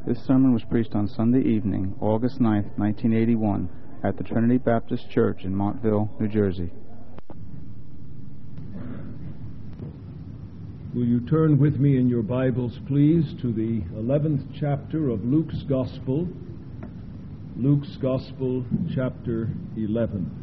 This sermon was preached on Sunday evening, August 9th, 1981, at the Trinity Baptist Church in Montville, New Jersey. Will you turn with me in your Bibles, please, to the 11th chapter of Luke's Gospel, Luke's Gospel, chapter 11.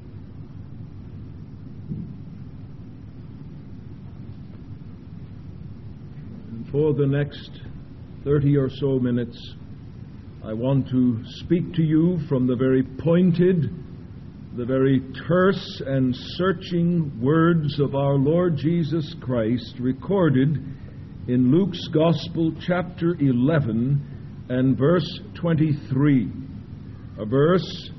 And for the next 30 or so minutes, I want to speak to you from the very pointed, the very terse and searching words of our Lord Jesus Christ recorded in Luke's Gospel, chapter 11 and verse 23. A verse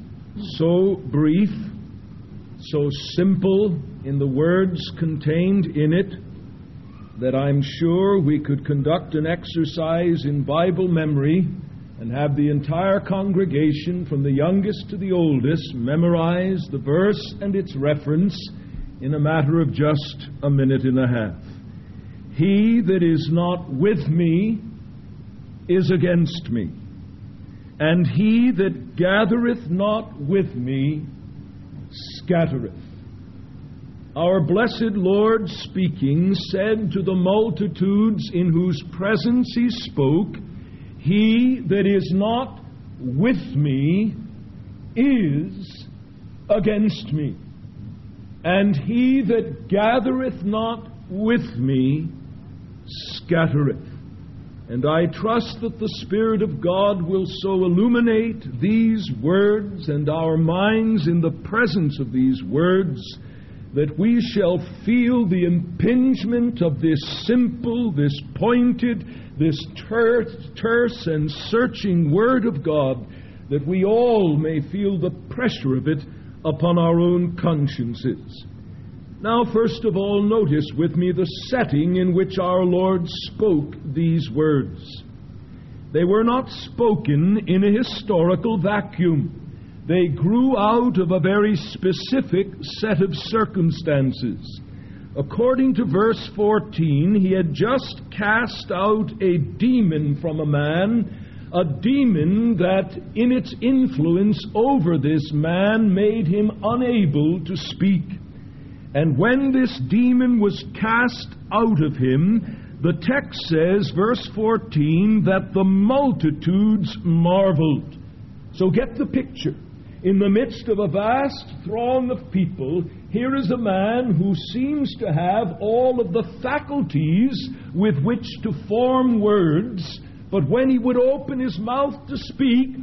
so brief, so simple in the words contained in it, that I'm sure we could conduct an exercise in Bible memory and have the entire congregation, from the youngest to the oldest, memorize the verse and its reference in a matter of just a minute and a half. He that is not with me is against me, and he that gathereth not with me scattereth. Our blessed Lord, speaking, said to the multitudes in whose presence he spoke, "He that is not with me is against me, and he that gathereth not with me scattereth." And I trust that the Spirit of God will so illuminate these words and our minds in the presence of these words that we shall feel the impingement of this simple, this pointed, this terse and searching Word of God, that we all may feel the pressure of it upon our own consciences. Now, first of all, notice with me the setting in which our Lord spoke these words. They were not spoken in a historical vacuum. They grew out of a very specific set of circumstances. According to verse 14, he had just cast out a demon from a man, a demon that in its influence over this man made him unable to speak. And when this demon was cast out of him, the text says, verse 14, that the multitudes marveled. So get the picture. In the midst of a vast throng of people, here is a man who seems to have all of the faculties with which to form words, but when he would open his mouth to speak,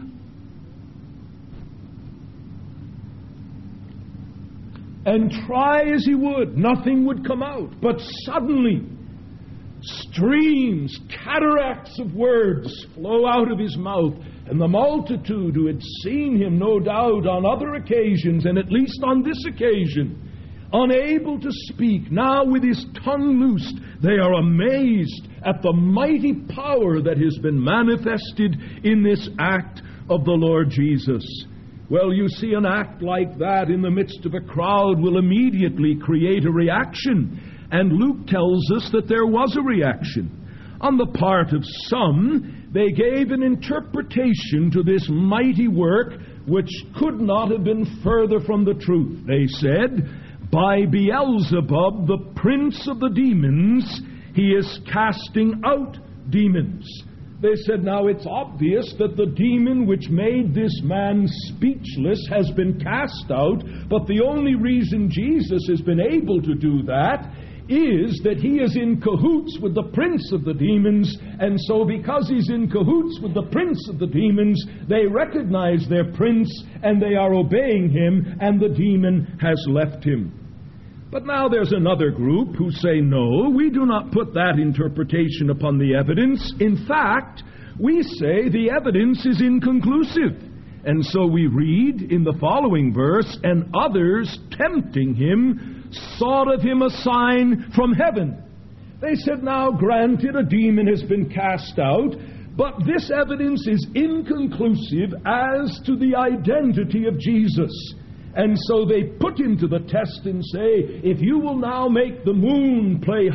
and try as he would, nothing would come out. But suddenly, streams, cataracts of words flow out of his mouth. And the multitude who had seen him, no doubt, on other occasions, and at least on this occasion, unable to speak, now with his tongue loosed, they are amazed at the mighty power that has been manifested in this act of the Lord Jesus. Well, you see, an act like that in the midst of a crowd will immediately create a reaction. And Luke tells us that there was a reaction. On the part of some, they gave an interpretation to this mighty work which could not have been further from the truth. They said, "By Beelzebub, the prince of the demons, he is casting out demons." They said, now it's obvious that the demon which made this man speechless has been cast out, but the only reason Jesus has been able to do that is that he is in cahoots with the prince of the demons, and so because he's in cahoots with the prince of the demons, they recognize their prince, and they are obeying him, and the demon has left him. But now there's another group who say, no, we do not put that interpretation upon the evidence. In fact, we say the evidence is inconclusive. And so we read in the following verse, "And others, tempting him, sought of him a sign from heaven." They said, now granted, a demon has been cast out, but this evidence is inconclusive as to the identity of Jesus. And so they put him to the test and say, if you will now make the moon play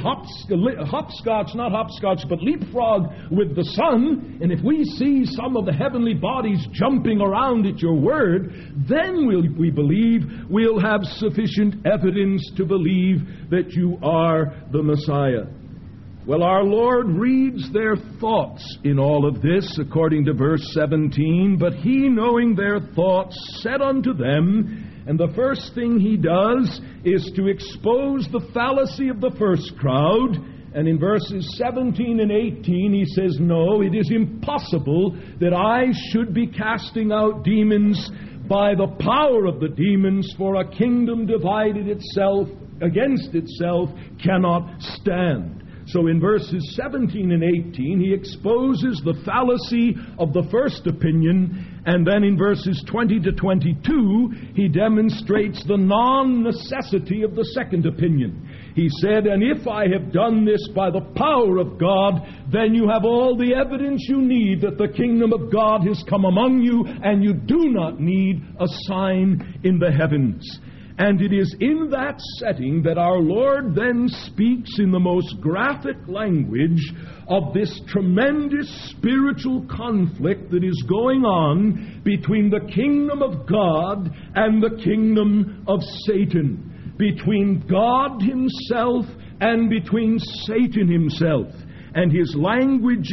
leapfrog with the sun, and if we see some of the heavenly bodies jumping around at your word, then we believe we'll have sufficient evidence to believe that you are the Messiah. Well, our Lord reads their thoughts in all of this, according to verse 17. But he, knowing their thoughts, said unto them, and the first thing he does is to expose the fallacy of the first crowd. And in verses 17 and 18, he says, no, it is impossible that I should be casting out demons by the power of the demons, for a kingdom divided itself against itself cannot stand. So in verses 17 and 18, he exposes the fallacy of the first opinion, and then in verses 20 to 22, he demonstrates the non-necessity of the second opinion. He said, and if I have done this by the power of God, then you have all the evidence you need that the kingdom of God has come among you, and you do not need a sign in the heavens. And it is in that setting that our Lord then speaks in the most graphic language of this tremendous spiritual conflict that is going on between the kingdom of God and the kingdom of Satan, between God himself and between Satan himself. And his language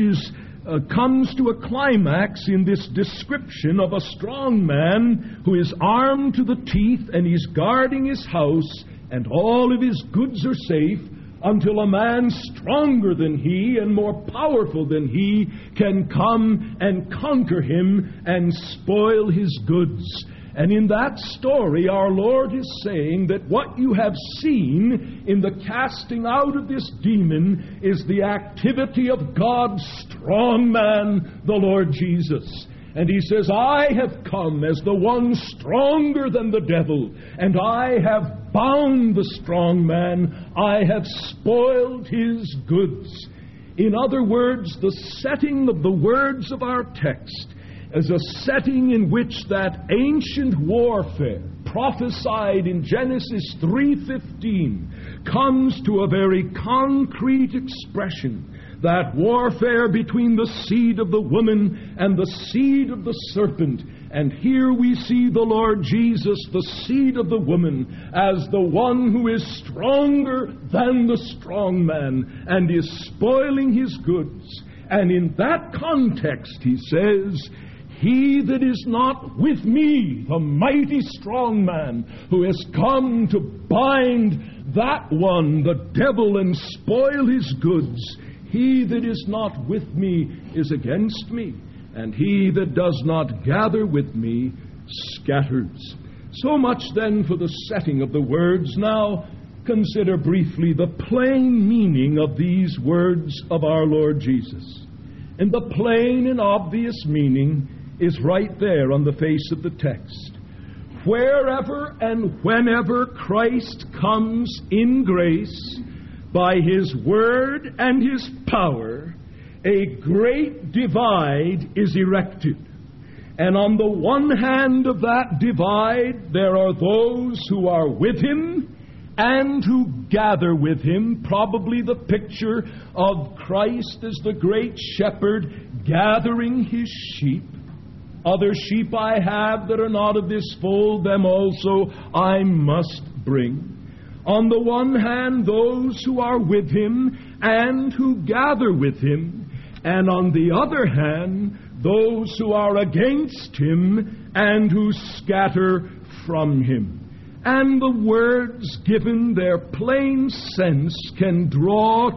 comes to a climax in this description of a strong man who is armed to the teeth, and he's guarding his house, and all of his goods are safe until a man stronger than he and more powerful than he can come and conquer him and spoil his goods. And in that story, our Lord is saying that what you have seen in the casting out of this demon is the activity of God's strong man, the Lord Jesus. And he says, I have come as the one stronger than the devil, and I have bound the strong man. I have spoiled his goods. In other words, the setting of the words of our text as a setting in which that ancient warfare prophesied in Genesis 3:15 comes to a very concrete expression. That warfare between the seed of the woman and the seed of the serpent. And here we see the Lord Jesus, the seed of the woman, as the one who is stronger than the strong man and is spoiling his goods. And in that context, he says, he that is not with me, the mighty strong man, who has come to bind that one, the devil, and spoil his goods, he that is not with me is against me, and he that does not gather with me scatters. So much then for the setting of the words. Now consider briefly the plain meaning of these words of our Lord Jesus. And the plain and obvious meaning is right there on the face of the text. Wherever and whenever Christ comes in grace, by his word and his power, a great divide is erected. And on the one hand of that divide, there are those who are with him and who gather with him, probably the picture of Christ as the great shepherd gathering his sheep. Other sheep I have that are not of this fold, them also I must bring. On the one hand, those who are with him and who gather with him, and on the other hand, those who are against him and who scatter from him. And the words, given their plain sense, can draw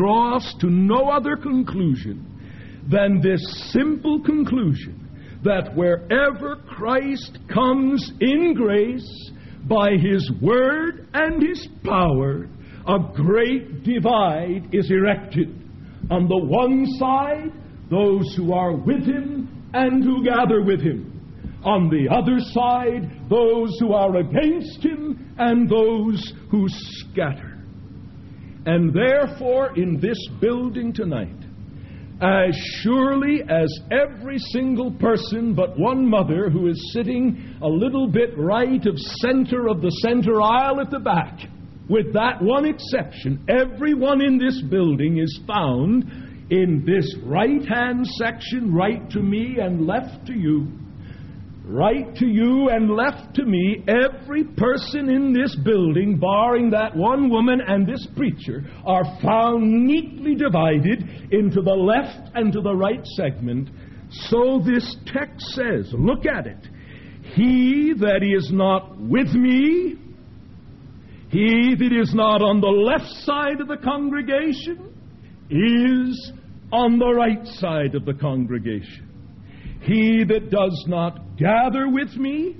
us to no other conclusion than this simple conclusion, that wherever Christ comes in grace, by his word and his power, a great divide is erected. On the one side, those who are with him and who gather with him. On the other side, those who are against him and those who scatter. And therefore, in this building tonight, as surely as every single person but one mother who is sitting a little bit right of the center aisle at the back, with that one exception, everyone in this building is found in this right-hand section, right to me and left to you. Right to you and left to me, every person in this building, barring that one woman and this preacher, are found neatly divided into the left and to the right segment. So this text says, look at it, he that is not with me, he that is not on the left side of the congregation, is on the right side of the congregation. He that does not gather with me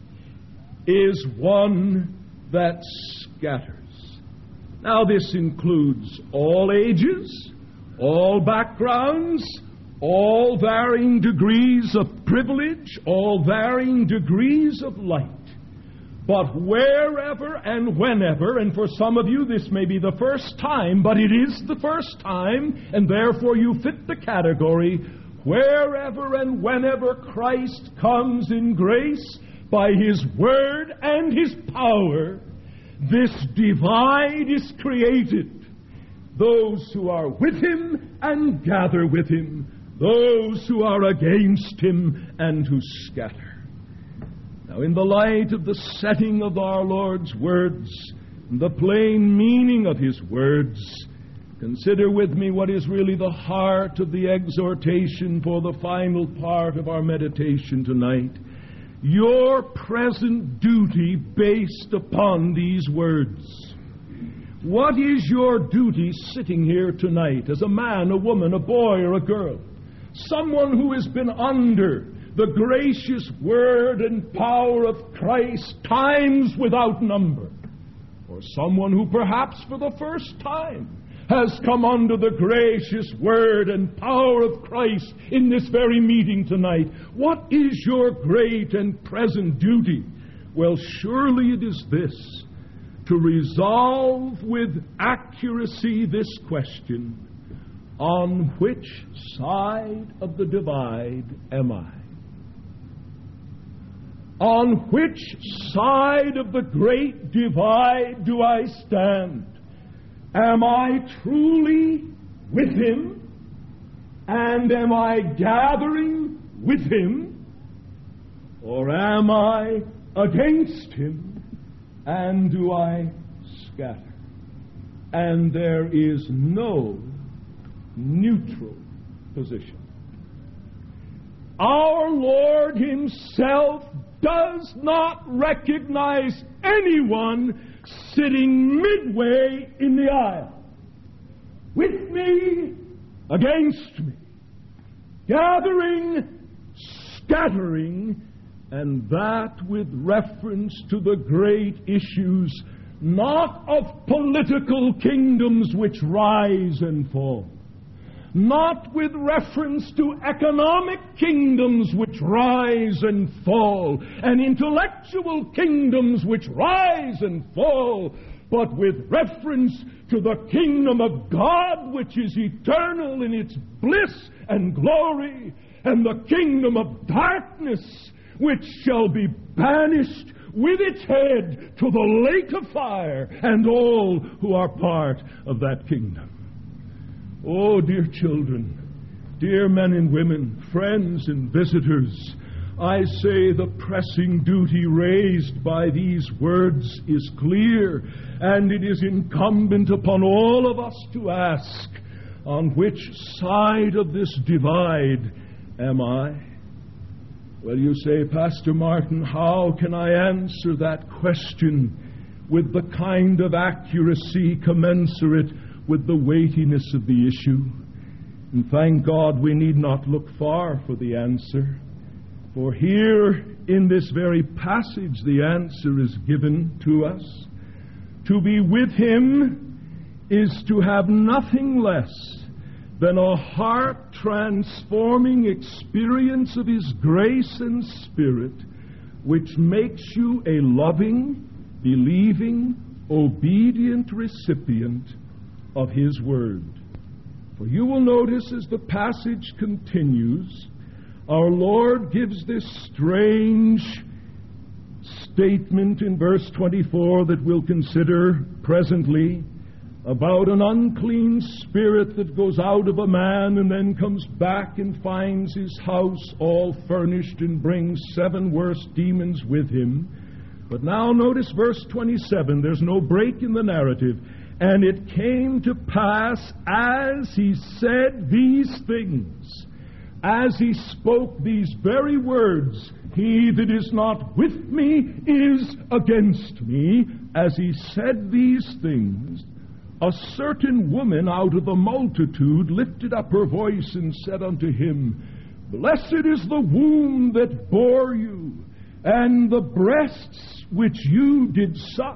is one that scatters. Now this includes all ages, all backgrounds, all varying degrees of privilege, all varying degrees of light. But wherever and whenever, and for some of you this may be the first time, but it is the first time, and therefore you fit the category, wherever and whenever Christ comes in grace by His Word and His power, this divide is created. Those who are with Him and gather with Him, those who are against Him and who scatter. Now, in the light of the setting of our Lord's words, the plain meaning of His words, consider with me what is really the heart of the exhortation for the final part of our meditation tonight. Your present duty based upon these words. What is your duty sitting here tonight as a man, a woman, a boy, or a girl? Someone who has been under the gracious word and power of Christ times without number. Or someone who perhaps for the first time has come under the gracious word and power of Christ in this very meeting tonight. What is your great and present duty? Well, surely it is this: to resolve with accuracy this question: on which side of the divide am I? On which side of the great divide do I stand? Am I truly with Him? And am I gathering with Him? Or am I against Him? And do I scatter? And there is no neutral position. Our Lord Himself does not recognize anyone sitting midway in the aisle. With me, against me. Gathering, scattering, and that with reference to the great issues, not of political kingdoms which rise and fall, not with reference to economic kingdoms which rise and fall, and intellectual kingdoms which rise and fall, but with reference to the kingdom of God which is eternal in its bliss and glory, and the kingdom of darkness which shall be banished with its head to the lake of fire, and all who are part of that kingdom. Oh, dear children, dear men and women, friends and visitors, I say the pressing duty raised by these words is clear, and it is incumbent upon all of us to ask, on which side of this divide am I? Well, you say, Pastor Martin, how can I answer that question with the kind of accuracy commensurate with the weightiness of the issue? And thank God we need not look far for the answer. For here in this very passage the answer is given to us. To be with Him is to have nothing less than a heart-transforming experience of His grace and Spirit, which makes you a loving, believing, obedient recipient of His Word. For you will notice as the passage continues, our Lord gives this strange statement in verse 24 that we'll consider presently about an unclean spirit that goes out of a man and then comes back and finds his house all furnished and brings 7 worse demons with him. But now notice verse 27. There's no break in the narrative. And it came to pass as he said these things, as he spoke these very words, he that is not with me is against me. As he said these things, a certain woman out of the multitude lifted up her voice and said unto him, Blessed is the womb that bore you, and the breasts which you did suck.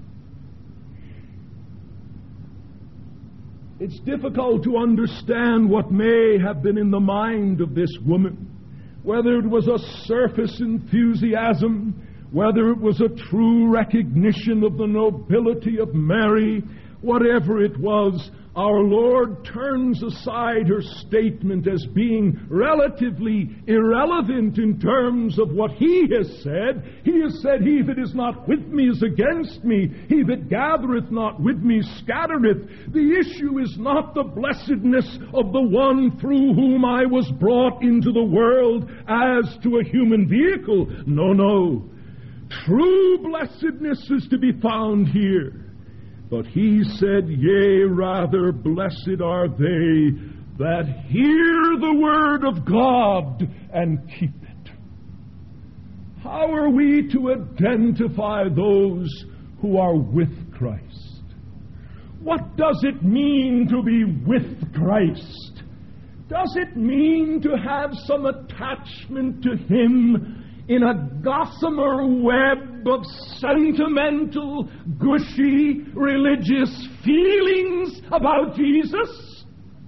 It's difficult to understand what may have been in the mind of this woman, whether it was a surface enthusiasm, whether it was a true recognition of the nobility of Mary. Whatever it was, our Lord turns aside her statement as being relatively irrelevant in terms of what He has said. He has said, He that is not with me is against me. He that gathereth not with me scattereth. The issue is not the blessedness of the one through whom I was brought into the world as to a human vehicle. No. True blessedness is to be found here. But he said, Yea, rather blessed are they that hear the word of God and keep it. How are we to identify those who are with Christ? What does it mean to be with Christ? Does it mean to have some attachment to Him in a gossamer web of sentimental, gushy, religious feelings about Jesus?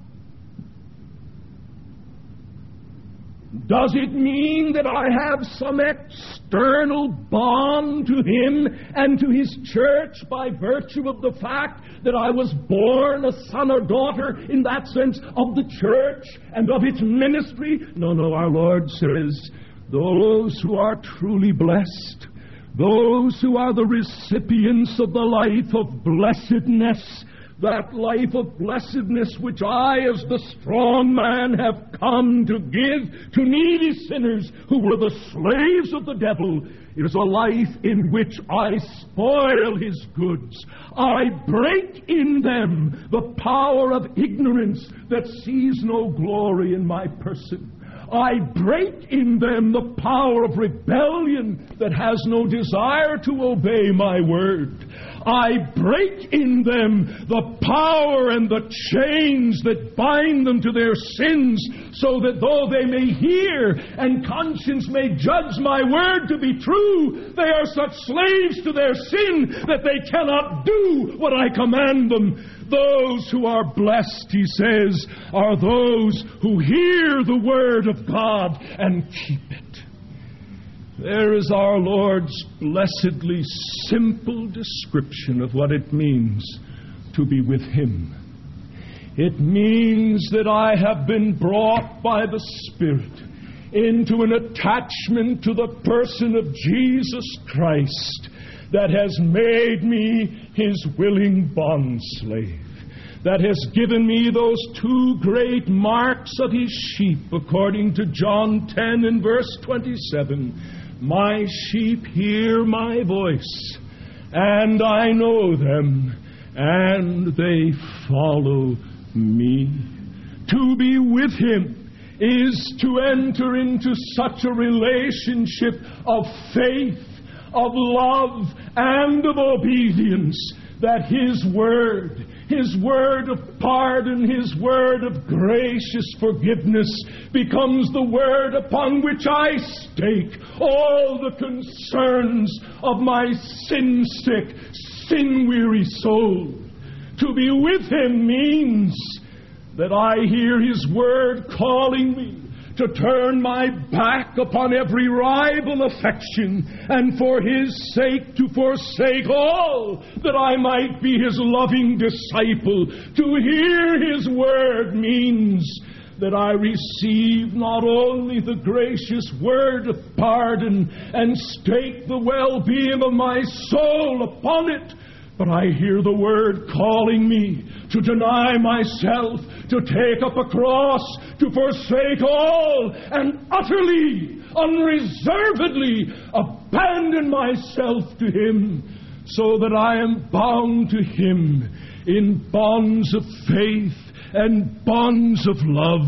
Does it mean that I have some external bond to Him and to His church by virtue of the fact that I was born a son or daughter in that sense of the church and of its ministry? No, our Lord says, those who are truly blessed, those who are the recipients of the life of blessedness, that life of blessedness which I, as the strong man, have come to give to needy sinners who were the slaves of the devil, is a life in which I spoil his goods. I break in them the power of ignorance that sees no glory in my person. I break in them the power of rebellion that has no desire to obey my word. I break in them the power and the chains that bind them to their sins, so that though they may hear and conscience may judge my word to be true, they are such slaves to their sin that they cannot do what I command them. Those who are blessed, he says, are those who hear the word of God and keep it. There is our Lord's blessedly simple description of what it means to be with Him. It means that I have been brought by the Spirit into an attachment to the person of Jesus Christ that has made me His willing bondslave, that has given me those 2 great marks of His sheep, according to John 10 and verse 27. My sheep hear my voice, and I know them, and they follow me. To be with Him is to enter into such a relationship of faith, of love, and of obedience, that His word of pardon, His word of gracious forgiveness becomes the word upon which I stake all the concerns of my sin-sick, sin-weary soul. To be with Him means that I hear His word calling me to turn my back upon every rival affection, and for His sake to forsake all, that I might be His loving disciple. To hear His word means that I receive not only the gracious word of pardon and stake the well-being of my soul upon it, but I hear the word calling me to deny myself, to take up a cross, to forsake all, and utterly, unreservedly abandon myself to Him, so that I am bound to Him in bonds of faith and bonds of love,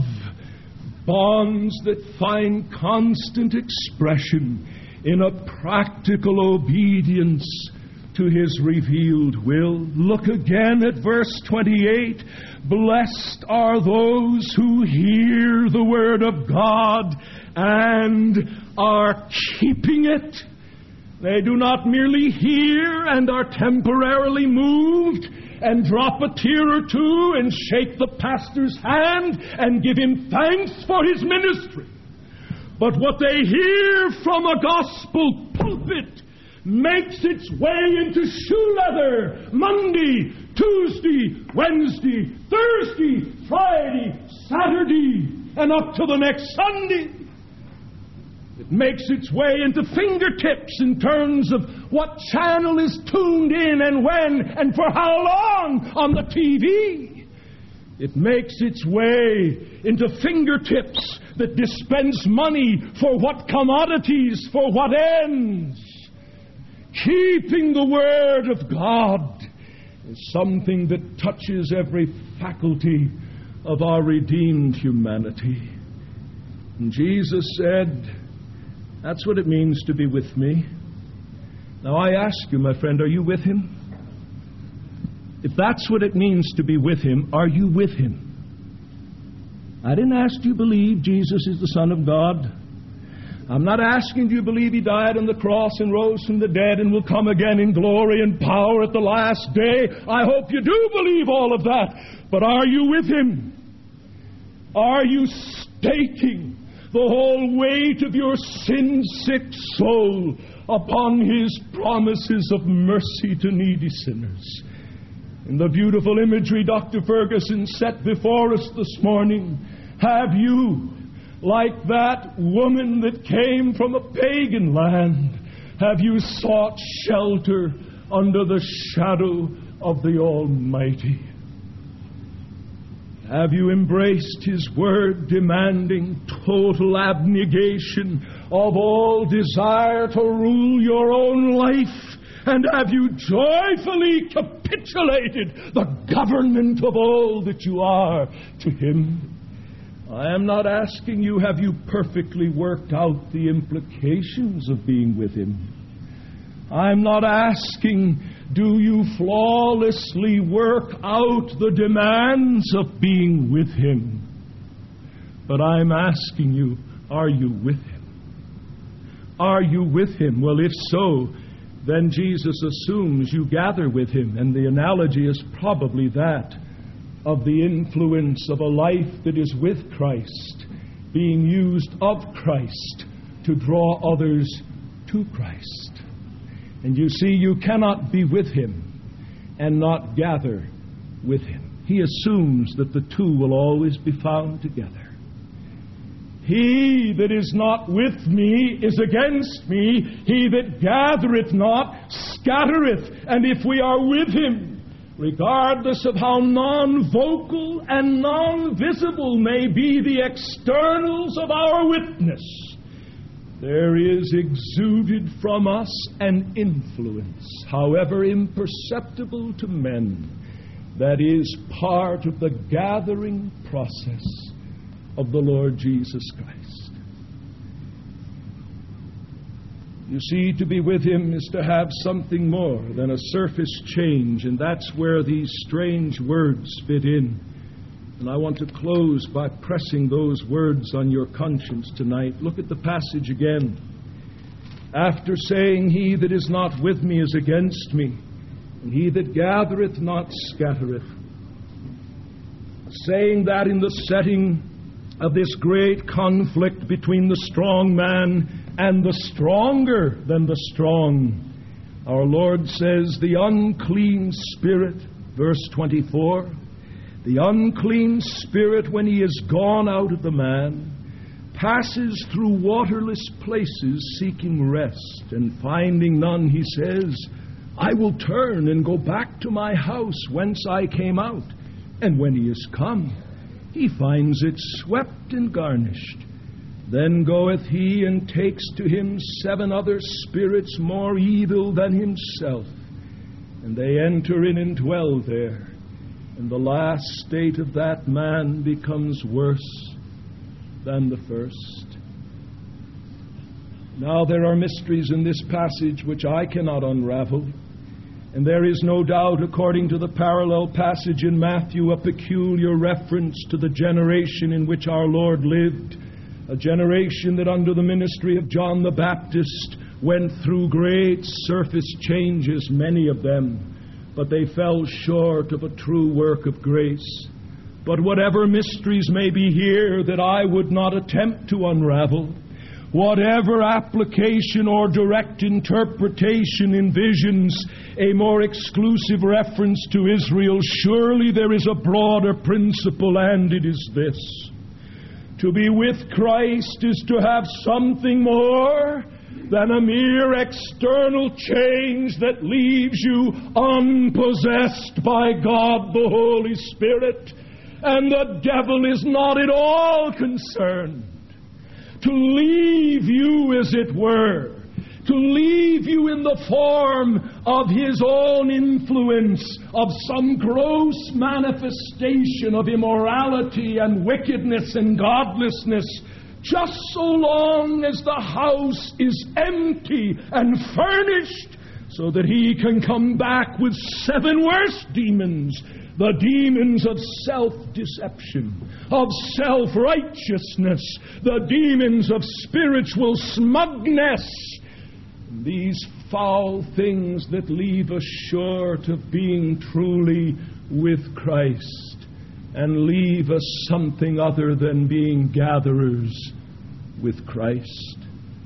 bonds that find constant expression in a practical obedience to His revealed will. Look again at verse 28. Blessed are those who hear the word of God and are keeping it. They do not merely hear and are temporarily moved and drop a tear or two and shake the pastor's hand and give him thanks for his ministry. But what they hear from a gospel pulpit makes its way into shoe leather Monday, Tuesday, Wednesday, Thursday, Friday, Saturday, and up to the next Sunday. It makes its way into fingertips in terms of what channel is tuned in and when and for how long on the TV. It makes its way into fingertips that dispense money for what commodities, for what ends. Keeping the Word of God is something that touches every faculty of our redeemed humanity. And Jesus said, that's what it means to be with me. Now I ask you, my friend, are you with Him? If that's what it means to be with Him, are you with Him? I didn't ask, do you believe Jesus is the Son of God? I'm not asking, do you believe He died on the cross and rose from the dead and will come again in glory and power at the last day? I hope you do believe all of that. But are you with Him? Are you staking the whole weight of your sin-sick soul upon His promises of mercy to needy sinners? In the beautiful imagery Dr. Ferguson set before us this morning, have you, like that woman that came from a pagan land, have you sought shelter under the shadow of the Almighty? Have you embraced His word demanding total abnegation of all desire to rule your own life? And have you joyfully capitulated the government of all that you are to Him? I am not asking you, have you perfectly worked out the implications of being with Him? I'm not asking, do you flawlessly work out the demands of being with Him? But I'm asking you, are you with Him? Are you with Him? Well, if so, then Jesus assumes you gather with Him, and the analogy is probably that of the influence of a life that is with Christ, being used of Christ to draw others to Christ. And you see, you cannot be with Him and not gather with Him. He assumes that the two will always be found together. He that is not with me is against me. He that gathereth not scattereth. And if we are with Him, regardless of how non-vocal and non-visible may be the externals of our witness, there is exuded from us an influence, however imperceptible to men, that is part of the gathering process of the Lord Jesus Christ. You see, to be with Him is to have something more than a surface change, and that's where these strange words fit in. And I want to close by pressing those words on your conscience tonight. Look at the passage again. After saying, he that is not with me is against me, and he that gathereth not scattereth. Saying that in the setting of this great conflict between the strong man and the stronger than the strong. Our Lord says, the unclean spirit, verse 24, the unclean spirit, when he is gone out of the man, passes through waterless places seeking rest, and finding none, he says, I will turn and go back to my house whence I came out. And when he is come, he finds it swept and garnished. Then goeth he and takes to him 7 other spirits more evil than himself, and they enter in and dwell there. And the last state of that man becomes worse than the first. Now there are mysteries in this passage which I cannot unravel. And there is no doubt, according to the parallel passage in Matthew, a peculiar reference to the generation in which our Lord lived, a generation that under the ministry of John the Baptist went through great surface changes, many of them, but they fell short of a true work of grace. But whatever mysteries may be here that I would not attempt to unravel, whatever application or direct interpretation envisions a more exclusive reference to Israel, surely there is a broader principle, and it is this. To be with Christ is to have something more than a mere external change that leaves you unpossessed by God the Holy Spirit. And the devil is not at all concerned to leave you, as it were, to leave you in the form of his own influence, of some gross manifestation of immorality and wickedness and godlessness, just so long as the house is empty and furnished, so that he can come back with 7 worse demons, the demons of self-deception, of self-righteousness, the demons of spiritual smugness, these foul things that leave us short of being truly with Christ and leave us something other than being gatherers with Christ.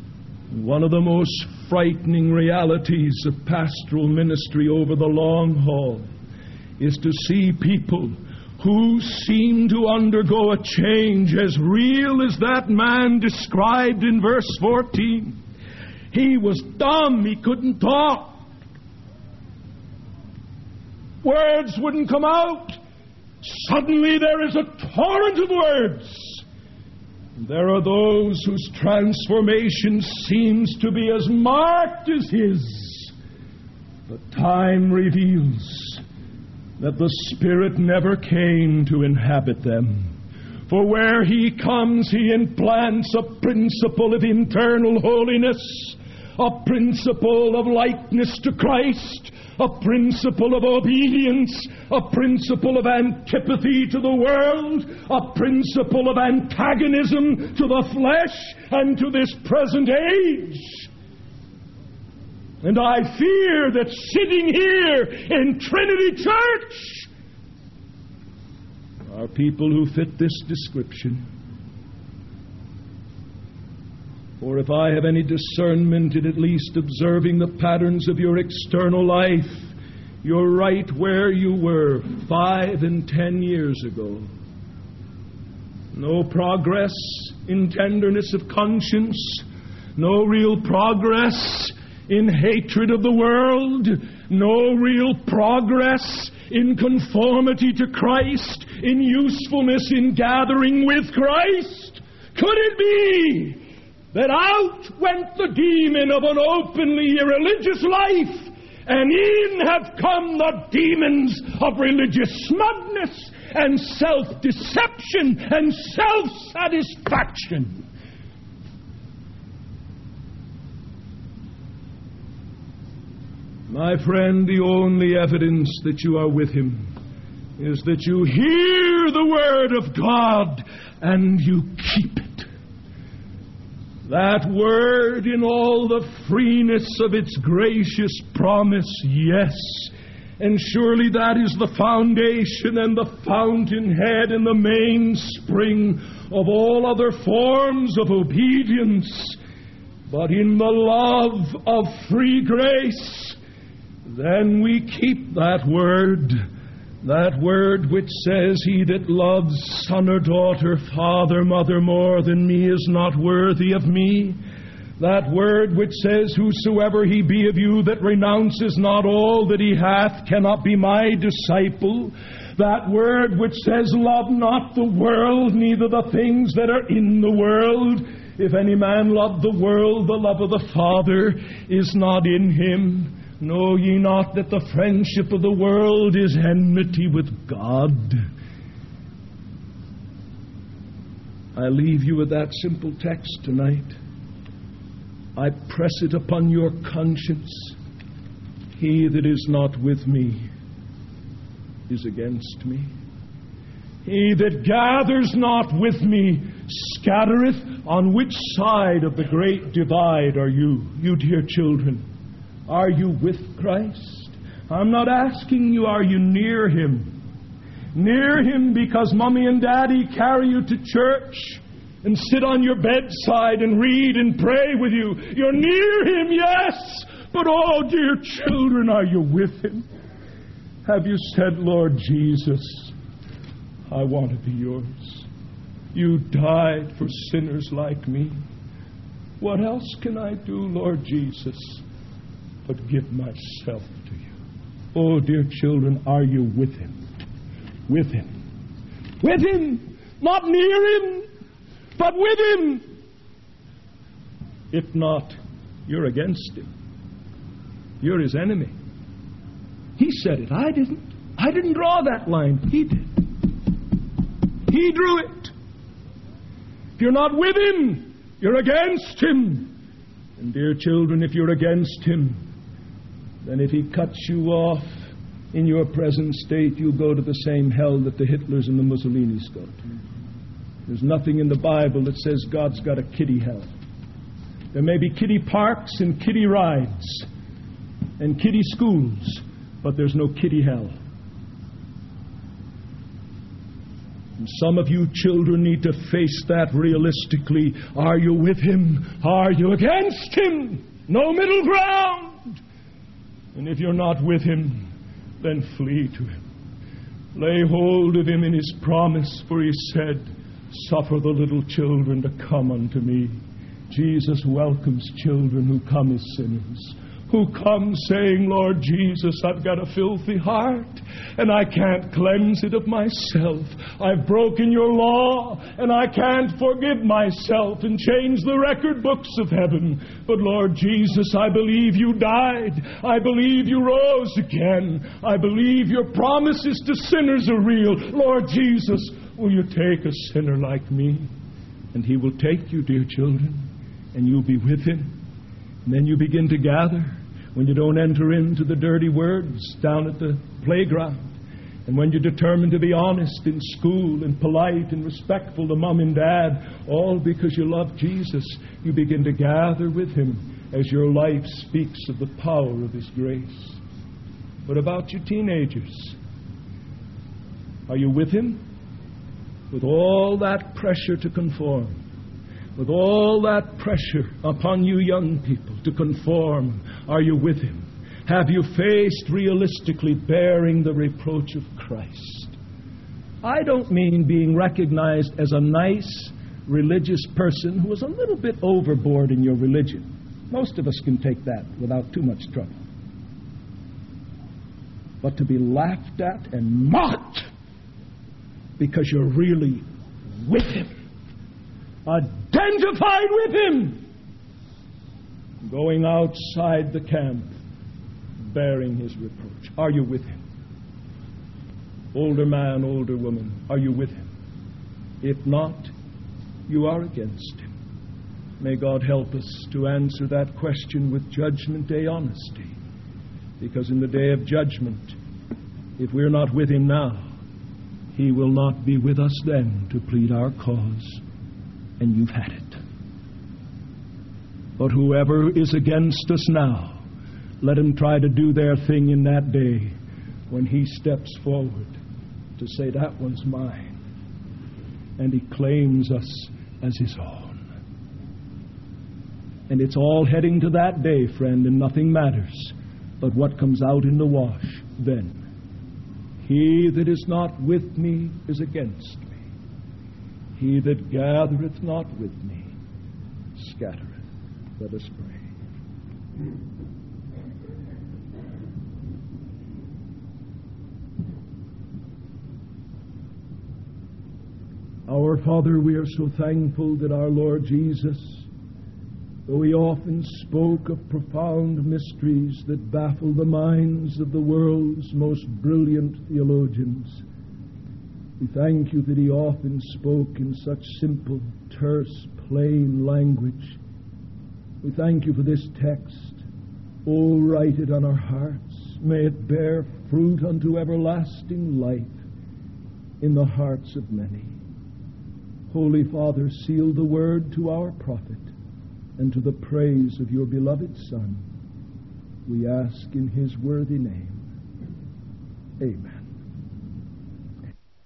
One of the most frightening realities of pastoral ministry over the long haul is to see people who seem to undergo a change as real as that man described in verse 14. He was dumb. He couldn't talk. Words wouldn't come out. Suddenly there is a torrent of words. There are those whose transformation seems to be as marked as his. But time reveals that the Spirit never came to inhabit them. For where he comes, he implants a principle of internal holiness, a principle of likeness to Christ, a principle of obedience, a principle of antipathy to the world, a principle of antagonism to the flesh and to this present age. And I fear that sitting here in Trinity Church are people who fit this description. For if I have any discernment in at least observing the patterns of your external life, you're right where you were 5 and 10 years ago. No progress in tenderness of conscience, no real progress in hatred of the world, no real progress in conformity to Christ, in usefulness in gathering with Christ. Could it be that out went the demon of an openly irreligious life, and in have come the demons of religious smugness and self-deception and self-satisfaction? My friend, the only evidence that you are with him is that you hear the word of God and you keep it. That word in all the freeness of its gracious promise, yes, And surely that is the foundation and the fountainhead and the mainspring of all other forms of obedience. But in the love of free grace, then we keep that word which says, he that loves son or daughter, father, mother more than me is not worthy of me. That word which says, whosoever he be of you that renounces not all that he hath cannot be my disciple. That word which says, love not the world, neither the things that are in the world. If any man love the world, the love of the Father is not in him. Know ye not that the friendship of the world is enmity with God? I leave you with that simple text tonight. I press it upon your conscience. He that is not with me is against me. He that gathers not with me scattereth. On which side of the great divide are you? You dear children, are you with Christ? I'm not asking you, are you near Him? Near Him because Mommy and Daddy carry you to church and sit on your bedside and read and pray with you. You're near Him, yes, but oh, dear children, are you with Him? Have you said, Lord Jesus, I want to be yours. You died for sinners like me. What else can I do, Lord Jesus, but give myself to you? Oh, dear children, are you with Him? With Him. With Him! Not near Him, but with Him. If not, you're against Him. You're His enemy. He said it. I didn't. I didn't draw that line. He did. He drew it. If you're not with Him, you're against Him. And dear children, if you're against Him, then if He cuts you off in your present state, you'll go to the same hell that the Hitlers and the Mussolinis go to. There's nothing in the Bible that says God's got a kiddie hell. There may be kiddie parks and kiddie rides and kiddie schools, but there's no kiddie hell. And some of you children need to face that realistically. Are you with Him? Are you against Him? No middle ground. And if you're not with Him, then flee to Him. Lay hold of Him in His promise, for He said, suffer the little children to come unto me. Jesus welcomes children who come as sinners, who come saying, Lord Jesus, I've got a filthy heart, and I can't cleanse it of myself. I've broken your law, and I can't forgive myself and change the record books of heaven. But Lord Jesus, I believe you died. I believe you rose again. I believe your promises to sinners are real. Lord Jesus, will you take a sinner like me? And He will take you, dear children, and you'll be with Him. And then you begin to gather when you don't enter into the dirty words down at the playground. And when you're determined to be honest in school and polite and respectful to Mom and Dad, all because you love Jesus, you begin to gather with Him as your life speaks of the power of His grace. What about you teenagers? Are you with Him? With all that pressure to conform, with all that pressure upon you young people to conform, are you with Him? Have you faced realistically bearing the reproach of Christ? I don't mean being recognized as a nice religious person who is a little bit overboard in your religion. Most of us can take that without too much trouble. But to be laughed at and mocked because you're really with Him, identified with Him, going outside the camp, bearing His reproach. Are you with Him? Older man, older woman, are you with Him? If not, you are against Him. May God help us to answer that question with Judgment Day honesty. Because in the day of judgment, if we're not with Him now, He will not be with us then to plead our cause. And you've had it. But whoever is against us now, let them try to do their thing in that day. when He steps forward to say, that one's mine, and He claims us as His own. And it's all heading to that day, friend, and nothing matters but what comes out in the wash then. He that is not with me is against me. He that gathereth not with me scattereth. Let us pray. Our Father, we are so thankful that our Lord Jesus, though He often spoke of profound mysteries that baffle the minds of the world's most brilliant theologians, we thank You that He often spoke in such simple, terse, plain language. We thank You for this text. Oh, write it on our hearts. May it bear fruit unto everlasting life in the hearts of many. Holy Father, seal the word to our profit and to the praise of Your beloved Son. We ask in His worthy name. Amen.